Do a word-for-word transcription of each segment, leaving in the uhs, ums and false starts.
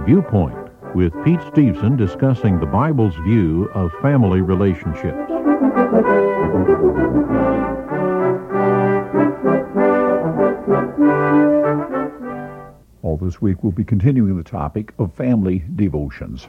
Viewpoint with Pete Steveson discussing the Bible's view of family relationships. All this week we'll be continuing the topic of family devotions.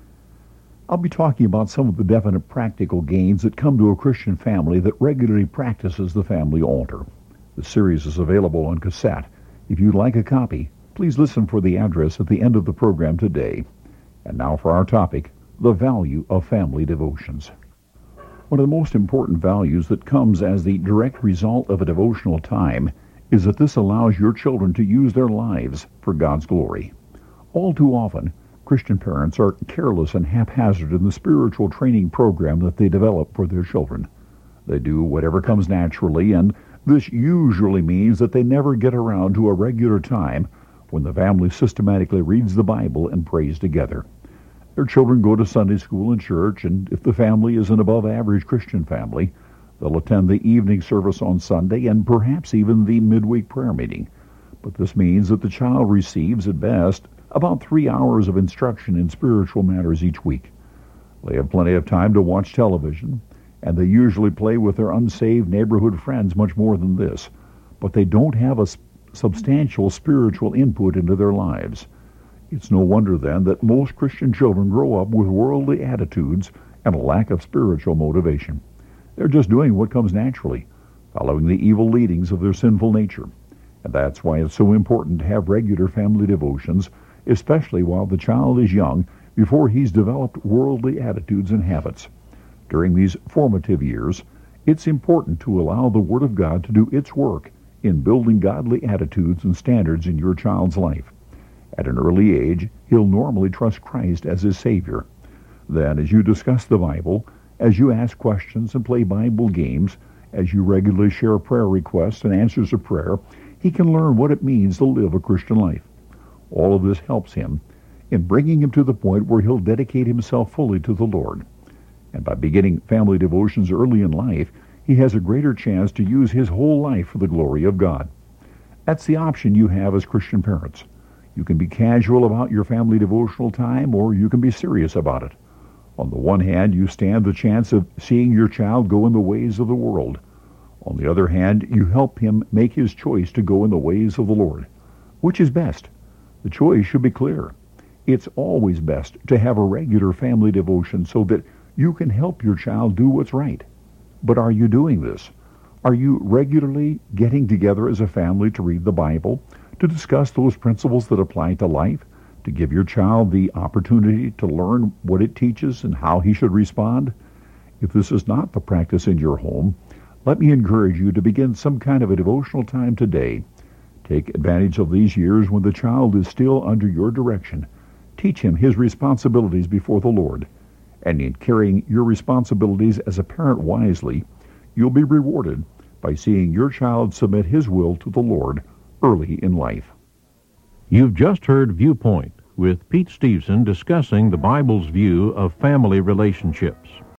I'll be talking about some of the definite practical gains that come to a Christian family that regularly practices the family altar. The series is available on cassette. If you'd like a copy, please listen for the address at the end of the program today. And now for our topic, the value of family devotions. One of the most important values that comes as the direct result of a devotional time is that this allows your children to use their lives for God's glory. All too often, Christian parents are careless and haphazard in the spiritual training program that they develop for their children. They do whatever comes naturally, and this usually means that they never get around to a regular time when the family systematically reads the Bible and prays together. Their children go to Sunday school and church, and if the family is an above-average Christian family, they'll attend the evening service on Sunday and perhaps even the midweek prayer meeting. But this means that the child receives, at best, about three hours of instruction in spiritual matters each week. They have plenty of time to watch television, and they usually play with their unsaved neighborhood friends much more than this, but they don't have a substantial spiritual input into their lives. It's no wonder then that most Christian children grow up with worldly attitudes and a lack of spiritual motivation. They're just doing what comes naturally, following the evil leadings of their sinful nature. And that's why it's so important to have regular family devotions, especially while the child is young, before he's developed worldly attitudes and habits. During these formative years, it's important to allow the Word of God to do its work in building godly attitudes and standards in your child's life. At an early age, he'll normally trust Christ as his Savior. Then, as you discuss the Bible, as you ask questions and play Bible games, as you regularly share prayer requests and answers to prayer, he can learn what it means to live a Christian life. All of this helps him in bringing him to the point where he'll dedicate himself fully to the Lord. And by beginning family devotions early in life, he has a greater chance to use his whole life for the glory of God. That's the option you have as Christian parents. You can be casual about your family devotional time, or you can be serious about it. On the one hand, you stand the chance of seeing your child go in the ways of the world. On the other hand, you help him make his choice to go in the ways of the Lord. Which is best? The choice should be clear. It's always best to have a regular family devotion so that you can help your child do what's right. But are you doing this? Are you regularly getting together as a family to read the Bible, to discuss those principles that apply to life, to give your child the opportunity to learn what it teaches and how he should respond? If this is not the practice in your home, let me encourage you to begin some kind of a devotional time today. Take advantage of these years when the child is still under your direction. Teach him his responsibilities before the Lord. And in carrying your responsibilities as a parent wisely, you'll be rewarded by seeing your child submit his will to the Lord early in life. You've just heard Viewpoint with Pete Steveson discussing the Bible's view of family relationships.